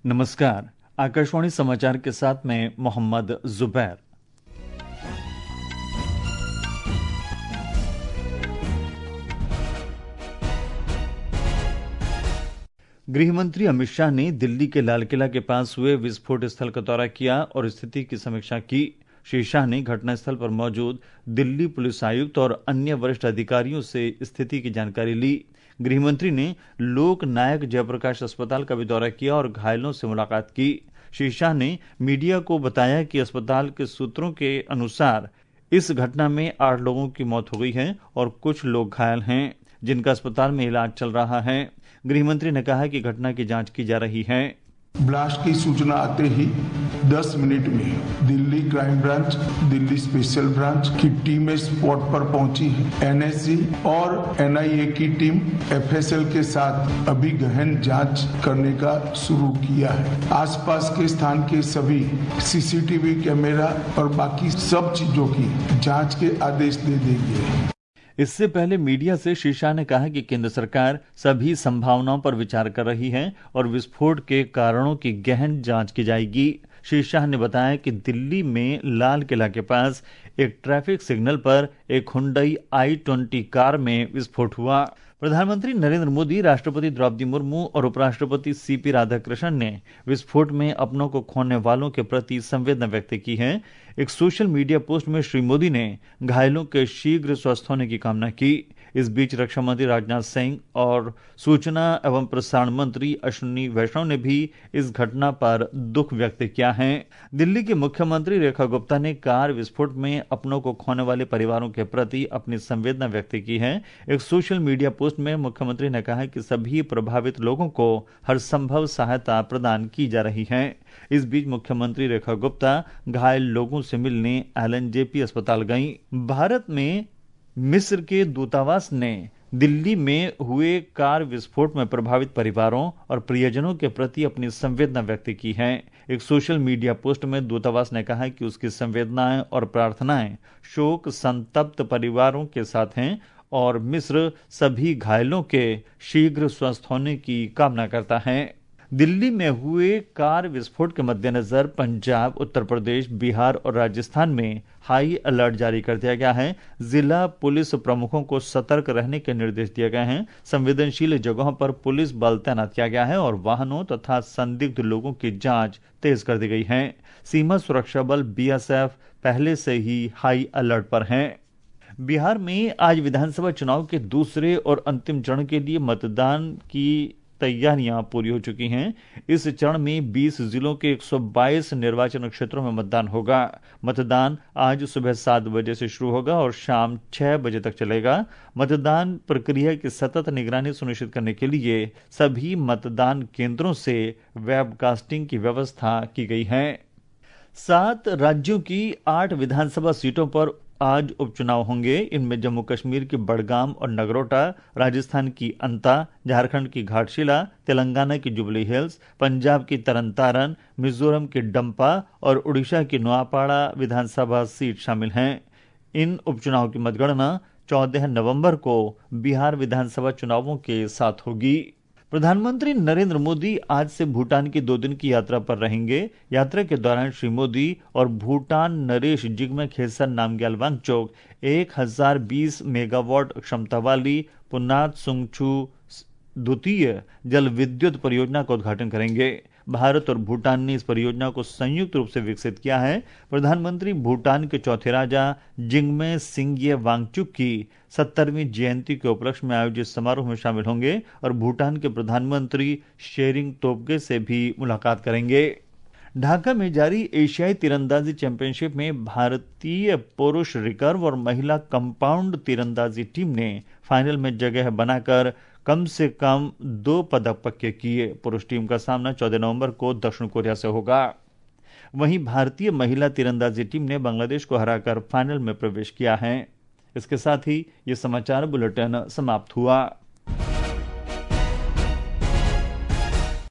नमस्कार। आकाशवाणी समाचार के साथ मैं मोहम्मद जुबैर। गृहमंत्री अमित शाह ने दिल्ली के लाल किला के पास हुए विस्फोट स्थल का दौरा किया और स्थिति की समीक्षा की। श्री शाह ने घटनास्थल पर मौजूद दिल्ली पुलिस आयुक्त और अन्य वरिष्ठ अधिकारियों से स्थिति की जानकारी ली। गृहमंत्री ने लोक नायक जयप्रकाश अस्पताल का भी दौरा किया और घायलों से मुलाकात की। श्री शाह ने मीडिया को बताया कि अस्पताल के सूत्रों के अनुसार इस घटना में 8 लोगों की मौत हो गई है और कुछ लोग घायल हैं, जिनका अस्पताल में इलाज चल रहा है। गृहमंत्री ने कहा कि घटना की जांच की जा रही है। ब्लास्ट की सूचना आते ही 10 मिनट में Delhi crime branch, Delhi special branch की टीमें स्पॉट पर पहुंची है। एनएसजी और एनआईए की टीम एफएसएल के साथ अभी गहन जांच करने का शुरू किया है। आसपास के स्थान के सभी सीसीटीवी कैमरा और बाकी सब चीजों की जांच के आदेश दे देंगे। इससे पहले मीडिया से श्री शाह ने कहा कि केंद्र सरकार सभी संभावनाओं पर विचार कर रही है और विस्फोट के कारणों की गहन जांच की जाएगी। श्री शाह ने बताया कि दिल्ली में लाल किला के पास एक ट्रैफिक सिग्नल पर एक हुंडई i20 कार में विस्फोट हुआ। प्रधानमंत्री नरेंद्र मोदी, राष्ट्रपति द्रौपदी मुर्मू और उपराष्ट्रपति सीपी राधाकृष्णन ने विस्फोट में अपनों को खोने वालों के प्रति संवेदना व्यक्त की है। एक सोशल मीडिया पोस्ट में श्री मोदी ने घायलों के शीघ्र स्वस्थ होने की कामना की। इस बीच रक्षा मंत्री राजनाथ सिंह और सूचना एवं प्रसारण मंत्री अश्विनी वैष्णव ने भी इस घटना पर दुख व्यक्त किया है। दिल्ली की मुख्यमंत्री रेखा गुप्ता ने कार विस्फोट में अपनों को खोने वाले परिवारों के प्रति अपनी संवेदना व्यक्त की है। एक सोशल मीडिया पोस्ट में मुख्यमंत्री ने कहा कि सभी प्रभावित लोगों को हर संभव सहायता प्रदान की जा रही है। इस बीच मुख्यमंत्री रेखा गुप्ता घायल लोगों से मिलने एलएनजेपी अस्पताल गईं। भारत में मिस्र के दूतावास ने दिल्ली में हुए कार विस्फोट में प्रभावित परिवारों और प्रियजनों के प्रति अपनी संवेदना व्यक्त की है। एक सोशल मीडिया पोस्ट में दूतावास ने कहा कि उसकी संवेदनाएं और प्रार्थनाएं शोक संतप्त परिवारों के साथ हैं और मिस्र सभी घायलों के शीघ्र स्वस्थ होने की कामना करता है। दिल्ली में हुए कार विस्फोट के मद्देनजर पंजाब, उत्तर प्रदेश, बिहार और राजस्थान में हाई अलर्ट जारी कर दिया गया है। जिला पुलिस प्रमुखों को सतर्क रहने के निर्देश दिए गए हैं। संवेदनशील जगहों पर पुलिस बल तैनात किया गया है और वाहनों तथा संदिग्ध लोगों की जांच तेज कर दी गई है। सीमा सुरक्षा बल बीएसएफ पहले से ही हाई अलर्ट पर है। बिहार में आज विधानसभा चुनाव के दूसरे और अंतिम चरण के लिए मतदान की तैयारियां पूरी हो चुकी हैं। इस चरण में 20 जिलों के 122 निर्वाचन क्षेत्रों में मतदान होगा। मतदान आज सुबह 7 बजे से शुरू होगा और शाम 6 बजे तक चलेगा। मतदान प्रक्रिया की सतत निगरानी सुनिश्चित करने के लिए सभी मतदान केंद्रों से वेबकास्टिंग की व्यवस्था की गई है। 7 राज्यों की 8 विधानसभा सीटों पर आज उपचुनाव होंगे। इनमें जम्मू कश्मीर की बड़गाम और नगरोटा, राजस्थान की अंता, झारखंड की घाटशिला, तेलंगाना की जुबली हिल्स, पंजाब की तरनतारन, मिजोरम की डंपा और उड़ीसा की नोआपाड़ा विधानसभा सीट शामिल हैं। इन उपचुनाव की मतगणना 14 नवंबर को बिहार विधानसभा चुनावों के साथ होगी। प्रधानमंत्री नरेंद्र मोदी आज से भूटान की 2 दिन की यात्रा पर रहेंगे। यात्रा के दौरान श्री मोदी और भूटान नरेश जिग्मे खेसर नामग्याल वांगचोक 1020 मेगावाट क्षमता वाली पुनात सुंगछू द्वितीय जल विद्युत परियोजना का उद्घाटन करेंगे। भारत और भूटान ने इस परियोजना को संयुक्त रूप से विकसित किया है। प्रधानमंत्री भूटान के चौथे राजा जिग्मे सिंग्ये वांगचुक की 70वीं जयंती के उपलक्ष्य में आयोजित समारोह में शामिल होंगे और भूटान के प्रधानमंत्री शेरिंग तोब्गे से भी मुलाकात करेंगे। ढाका में जारी एशियाई तीरंदाजी चैंपियनशिप में भारतीय पुरुष रिकर्व और महिला कंपाउंड तीरंदाजी टीम ने फाइनल में जगह बनाकर कम से कम 2 पदक पक्के किए। पुरुष टीम का सामना 14 नवंबर को दक्षिण कोरिया से होगा। वहीं भारतीय महिला तीरंदाजी टीम ने बांग्लादेश को हराकर फाइनल में प्रवेश किया है। इसके साथ ही ये समाचार बुलेटिन समाप्त हुआ।